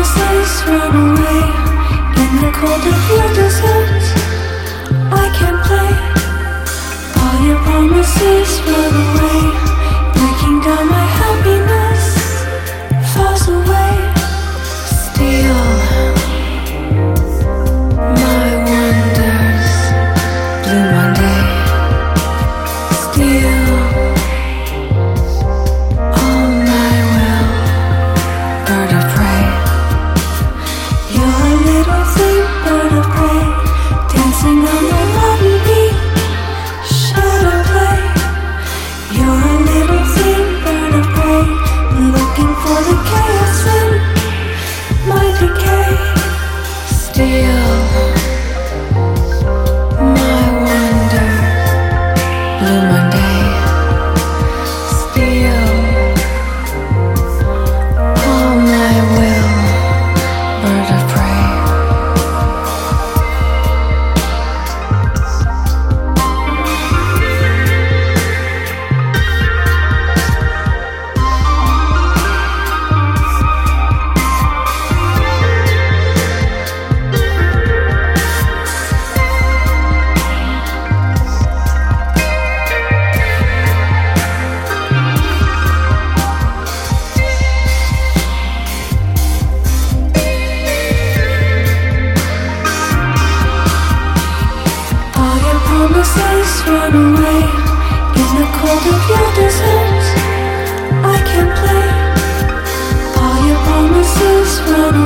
promises run away in the cold of your desert. I can't play. All your promises run away, breaking down my happiness falls away. Steal my wonders, Blue Monday. Steal all my will, bird of prey. You're a little thing, bird of prey, dancing on my rotten beat, shadow play. You're a little thing, bird of prey, looking for the chaos in my decay. Steal my wonder, Blue Monday. Steal all my will, bird of prey. All your promises run away in the cold of your desert.